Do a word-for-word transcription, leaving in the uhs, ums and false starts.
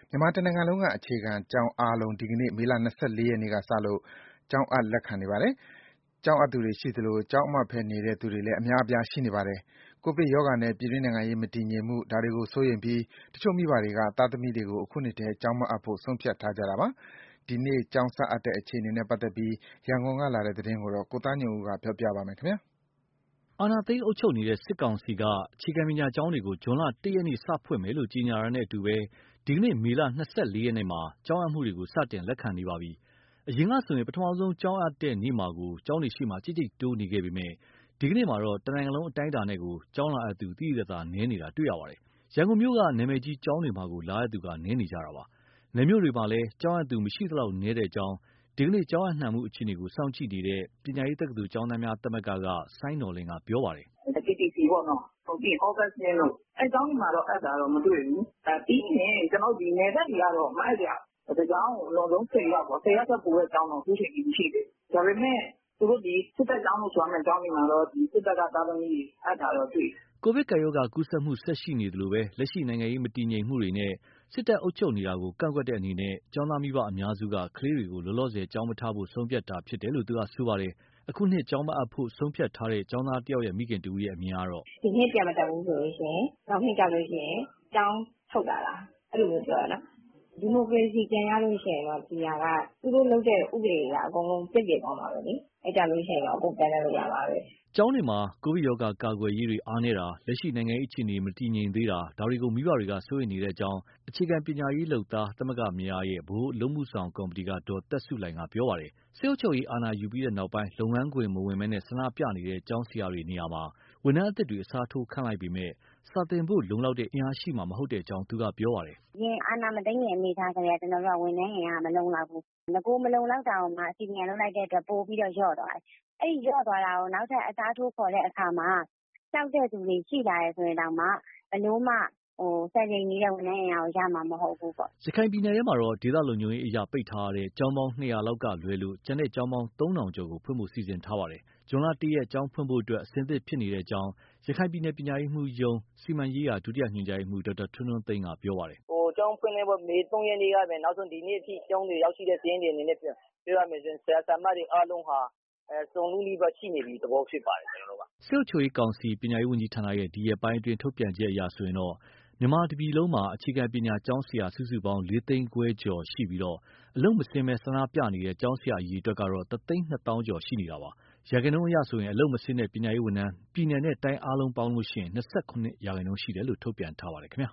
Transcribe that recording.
မြန်မာတနိုင်ငံလုံးက အခြေခံကျောင်းအားလုံး ဒီကနေ့ မေလ ၂၄ ရက်နေ့ကစလို့ ကျောင်းအပ်လက်ခံနေပါတယ်။ ကျောင်းအပ်သူတွေရှိသလို ကျောင်းအမှတ်ဖဲနေတဲ့သူတွေလည်း အများအပြားရှိနေပါတယ်။ ကိုဗစ်ရောဂါနဲ့ ပြည်တွင်းနိုင်ငံရေးမတည်ငြိမ်မှု ဒါတွေကိုစိုးရိမ်ပြီး တချို့မိဘတွေက သားသမီးတွေကို အခုနှစ်ထဲ ကျောင်းမအပ်ဖို့ ဆုံးဖြတ်ထားကြတာပါ။ ဒီနေ့ကျောင်းစအပ်တဲ့အခြေအနေနဲ့ပတ်သက်ပြီး ရန်ကုန်ကလာတဲ့သတင်းကို ကိုသားညွန့်ဦး ပြောပြပါမယ်။အာဏာသိမ်းအုပ်ချုပ်နေတဲ့ စစ်ကောင်စီက အခြေခံပညာကျောင်းတွေကို ဇွန်လ ၁ ရက်နေ့ စဖွင့်မယ်လို့ ကြေညာတာနဲ့အတူ ဒီကနေ့ မေလ ၂၄ ရက်နေ့မှာ ကျောင်းအပ်မှုတွေကို စတင်လက်ခံနေပါပြီ။ အရင်ကဆို ပထမဆုံးကျောင်းအပ်တဲ့နေ့မှာကို ကျောင်းတွေရှေ့မှာ ကြိတ်ကြိတ်တိုးနေခဲ့ပေမယ့် ဒီကနေ့မှာတော့ တနိုင်ငံလုံးအတိုင်းအတာနဲ့ကို ကျောင်းလာအပ်သူ သိသိသာသာနည်းနေတာတွေ့ရပါတယ်။ ရန်ကုန်မြို့က နာမည်ကြီးကျောင်းတွေမှာကို လာအပ်သူနည်းနေကြတာပါ။ နယ်မြို့တွေမှာလည်း ကျောင်းအပ်သူမရှိသလောက်နည်းကြောင်း ဒီကနေ့ ကျောင်းအပ်နှံမှုအခြေအနေကို စောင့်ကြည့်နေတဲ့ ပညာရေးတက္ကသိုလ်ကျောင်းသားများသမဂ္ဂက စိုင်းနော်လင်းက ပြောပါတယ်။ "ကေတီစီ ပေါ့နော်။ ပြီးရင် သြဂတ်စ်တို့ အဲဒီကျောင်းတွေမှာတော့ အပ်တာတော့မတွေ့ဘူး။ ပြီးရင် နယ်ဘက်တွေကတော့ မအပ်ကြဘူး။ တကျောင်းကို အလွန်ဆုံး ၁၀ ယောက်ပေါ့။ ၁၀ ယောက်ထက်ပိုတဲ့ကျောင်းတော့ အခုချိန်ထိမရှိသေးဘူး။ ဒါပေမယ့် သူတို့ စစ်တပ်ကျောင်းလို့ဆိုရမယ့် ကျောင်းတွေမှာတော့ စစ်တပ်ကသားသမီးတွေ အပ်တာတော့တွေ့တယ်။ " ကိုဗစ်ကပ်ရောဂါကူးစက်မှုဆက်ရှိနေသလို လက်ရှိနိုင်ငံရေးမတည်ငြိမ်မှုတွေနဲ့ စစ်တပ်အုပ်ချုပ်နေတာကို ကန့်ကွက်တဲ့အနေနဲ့ ကျောင်းသားမိဘအများစုက ကလေးတွေကို လောလောဆယ် ကျောင်းမထားဖို့ ဆုံးဖြတ်တာဖြစ်တယ်လို့ သူကဆိုပါတယ်။ အခုနှစ်ကျောင်းမအပ်ဖို့ ဆုံးဖြတ်ထားတဲ့ ကျောင်းသားတယောက်ရဲ့ မိခင်တဦးရဲ့အမြင်ကတော့ "ဒီနှစ်ပြန်မတက်ဘူးဆိုရင် နောက်နှစ်ကျလို့ရှိရင် ကျောင်းထုတ်တာလား။ အဲလိုမျိုးပြောတယ်နော်။ ဒီမိုကရေစီပြန်ရလို့ရှိရင်တော့ ဒီဟာက သူတို့လုပ်တဲ့ဥပဒေတွေက အကုန်လုံးပျက်ပြယ်သွားမှာပဲလေ။ အဲကျလို့ရှိရင်တော့ အကုန်ပြန်တက်လို့ရမှာပဲ။ " ကျောင်းတွေမှာ ကိုဗစ်ရောဂါကာကွယ်ရေးတွေအားနည်းတာ၊ လက်ရှိနိုင်ငံရေးအခြေအနေမတည်ငြိမ်သေးတာ ဒါတွေကို မိဘတွေက စိုးရိမ်နေကြောင်း အခြေခံပညာရေးလုပ်သားသမဂ္ဂများရဲ့ ဗဟိုအလုပ်အမှုဆောင်ကော်မတီက ဒေါ်သက်ဆုလှိုင်က ပြောပါတယ်။ စစ်အုပ်ချုပ်ရေးအာဏာယူပြီးနောက်ပိုင်း လုပ်ငန်းခွင်မဝင်ဘဲ ဆန္ဒပြနေတဲ့ ကျောင်းဆရာတွေနေရာမှာ ဝန်ထမ်းအသစ်တွေ အစားထိုးခန့်လိုက်ပေမယ့် စာသင်ဖို့ လုံလောက်တဲ့အင်အားရှိမှာမဟုတ်ကြောင်း သူကပြောပါတယ်။ "အရင်အာဏာမသိမ်းခင်အနေအထားကတည်းက ကျနော်တို့က ဝန်ထမ်းအင်အားမလုံလောက်ဘူး။ နဂိုမလုံလောက်တာကိုမှ CDM လုပ်လိုက်တဲ့အတွက် ပိုပြီးတော့လျော့သွားတယ်။ အဲဒီလျော့သွားတာကို နောက်ထပ်အစားထိုးခေါ်တဲ့အခါမှာ လျှောက်တဲ့သူတွေရှိလာတယ်ဆိုရင်တောင်မှ ဘယ်လိုမှစံချိန်မီတဲ့ဝန်ထမ်းအင်အားကိုရမှာမဟုတ်ဘူးပေါ့။ " ရခိုင်ပြည်နယ်ထဲမှာတော့ ဒေသလုံခြုံရေးအရ ပိတ်ထားရတဲ့ ကျောင်းပေါင်း ၂၀၀ လောက်ကလွဲလို့ ကျန်တဲ့ကျောင်းပေါင်း ၃,၀၀၀ ကျော်ကို ဖွင့်ဖို့စီစဉ်ထားပါတယ်။ ဇွန်လ ၁ ရက် ကျောင်းဖွင့်ဖို့ အဆင်သင့်ဖြစ်နေကြောင်း ရခိုင်ပြည်နယ်ပညာရေးမှူးရုံး စီမံရေးရာ ဒုတိယညွှန်ကြားရေးမှူး ဒေါက်တာထွန်းထွန်းသိန်းက ပြောပါတယ်။ "ကျောင်းဖွင့်ဖို့ မေ ၃ ရက်နေ့ကနေ နောက်ဆုံးဒီနေ့အထိ ကျောင်းတွေရောက်ရှိတဲ့စာရင်းတွေအနေနဲ့ ပြောရမယ်ဆိုရင် ဆရာဆရာမတွေအားလုံးဟာ စုံလူးနီးပါးရှိနေပြီသဘောဖြစ်ပါတယ် ကျနော်တို့က။ " စစ်အုပ်ချုပ်ရေးကောင်စီ ပညာရေးဝန်ကြီးဌာနရဲ့ ဒီရက်ပိုင်းအတွင်းထုတ်ပြန်ချက်အရဆိုရင် မြန်မာတပြည်လုံးမှာ အခြေခံပညာကျောင်းဆရာ စုစုပေါင်း ၄ သိန်းခွဲကျော်ရှိပြီး အလုပ်မဆင်းဘဲ ဆန္ဒပြနေတဲ့ ကျောင်းဆရာအရေအတွက်ကတော့ ၁ သိန်း ၂ သောင်းကျော်ရှိနေတာပါ။ ရာခိုင်နှုန်းအရဆိုရင် အလုပ်မဆင်းတဲ့ ပညာရေးဝန်ထမ်း ပြည်နယ်နဲ့တိုင်းအားလုံးပေါင်းရင် ၂၇ ရာခိုင်နှုန်းရှိတယ်လို့ ထုတ်ပြန်ထားပါတယ်ခင်ဗျာ